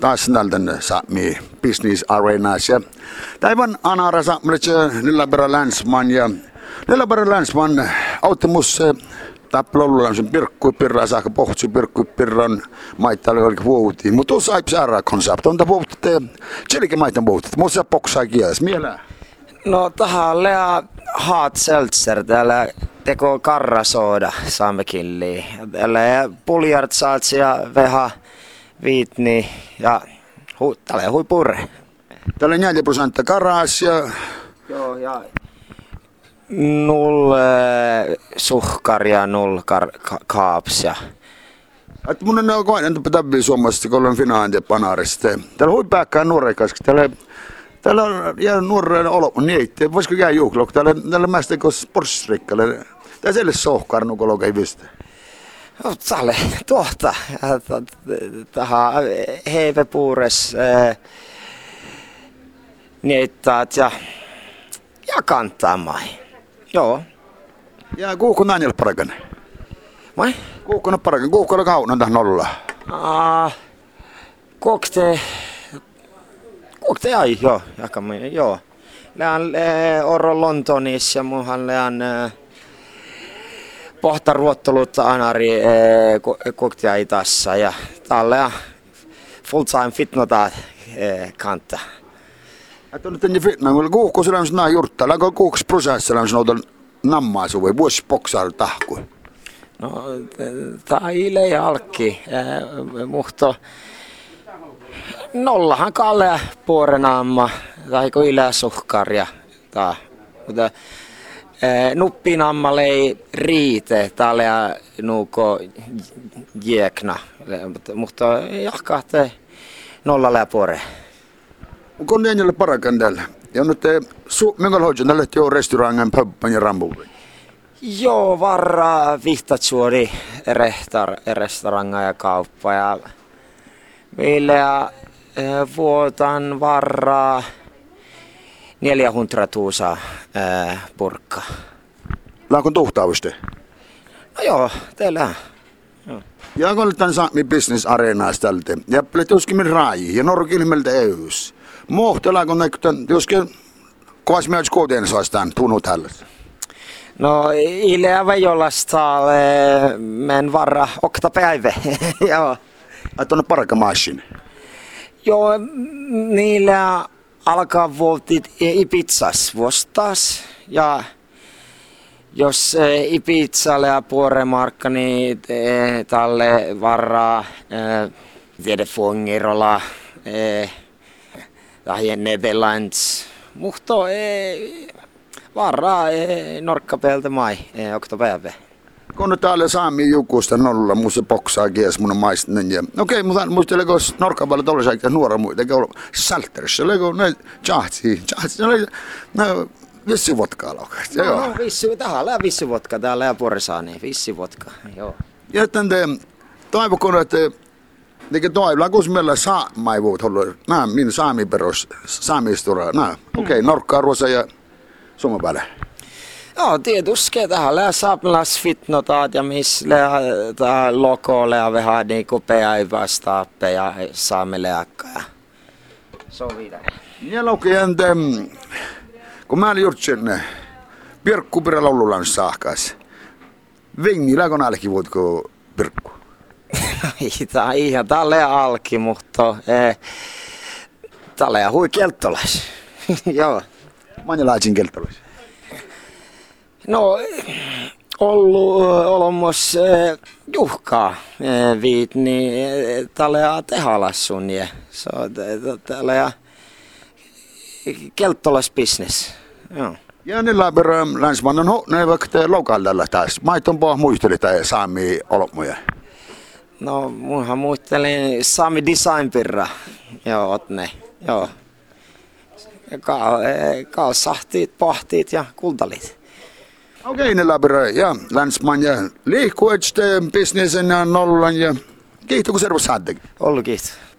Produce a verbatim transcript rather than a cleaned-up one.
taas nälden saami business arenas ja taivan anara saamlet nillä perä länsman ja nillä perä länsman auttamus tappelolulla sen pirkku pirra saakka pohtsi pirkku pirran maittali oli vuoti mutta tuossa ei saada konsept on tapuutte chelikin maitan vuoti muissa poksaa kies mielä. No tähän lea haat seltser täällä teko karrasooda saamekilli. Täällä puljart saatsia veha viitni ja hu, täällä hui purre. Täällä neljä prosenttia karas ja joo ja null äh, suhkar ja null kar, ka, kaaps ja et mun on ne koinen täbbi suomalaisesti kolmen finaantia panarista. Täällä hui pääkkää nuorekas täällä täällä on ja nuoreen olo niitte voisiko käydä juhlo täällä täällä mästä ko sportsrikkalle. Tää selle sohkar nukolog ei vyste. No täällä tuota tähän heive puures äh, niittaat ja ja kantaa mai. Joo. Ja kuuko näin parakan. Mai? Kuuko no parakan, kuuko no kauna tähän nolla. Ah. Kokte. Kokte ai joo, jakamme joo. Lään eh, oro Lontonissa ja muhan lään eh, pohta ruottelutta anari eh, kokte ai tässä ja tällä full time fitnota eh, kanta. Että on tänne fitna, kun kuuko sellainen näin jurtta, läkö kuuks prosessi sellainen outon nammaa suvi, vuosi poksaalla tahku. No, tää ile jalki, muhto nollahan kalle puorenamma, tai kun ile suhkaria, tää. Mutta nuppinamma ei riite, täällä nuuko jiekna, mutta jahkahte nollalla ja puore. Kun neljälle parakan täällä, ja nyt minkä hoidon tälle jo restaurangan pöppän ja rambuun. Joo, varra vihtatsuori restauranga ja kauppa ja meillä vuotan varra neljähundratuusa purkka. Laakon tuhtaavusti? No joo, teillä. Joo. Ja kun tämän saami business arenas tältä, ja plet joskin rai, ja norkilmeltä eys. Mohtela kun näkytän, joskin kovas myös kotiin saastaan tunnut tällaista. No, ileävä jollaista, men varra okta päivä, joo. Että on parka machine. Joo, niillä alkaa voltit Ibizas vuostas, ja jos Ibizalle ja Puoremarkka, niin tälle varraa viedä Fongirola, tai Netherlands, mutta varraa norkkapeltä mai, oktopäivä. Kun täällä saami jukusta nolla, musta poksaa kies mun maistinen. Ja okei, mutta muisteleko norkkapeltä tollisa, että nuora muita, eikä ollut salterissä, oliko ne jahtsi, jahtsi, ne oli vissivodkaa laukaista. No, no vissi, täällä on vissivodka, täällä ja Puoresaani, vissivodka, joo. Ja tämän toivokon, että Eikä toivla, kun meillä saamai voit olla, nää, minun saamiperos, saamistura, nää, okei, mm. Norkkaa, Ruosa ja Suomen päälle. Joo, tietysti tähän saapmelas fitnotaat ja missä tämä logolle ja vähän niin kuin päivästaappe ja saameleakka ja se on vidare. Ja lokien, kun mä olin juuri sinne, Pirkkupirä laululan saakkas, vingillä kun alki voitko Pirkku? Tämä on ihan tälle alki, mutta eh, tälle on hui kelttolais. Joo. Manjalaisin kelttolais? No, ollut olemassa eh, juhkaa eh, viit, niin eh, tälle on tehalassun ja se on tälle on kelttolaisbisnes. Joo. Ja niillä perä länsmannen ne vaikka lokaalilla taas. Maiton poh muisteli tai saami olmoja. No, munhan muistelin Sami Designpirra, joo, otne, joo. Ka- kalsahtiit, pahtiit ja kultalit. Okei, okay, ne läpärä, ja länsman ja liikkuetsteen, bisnesen ja nollan ja kiihto kun servus saattekin. Ollut kiitos.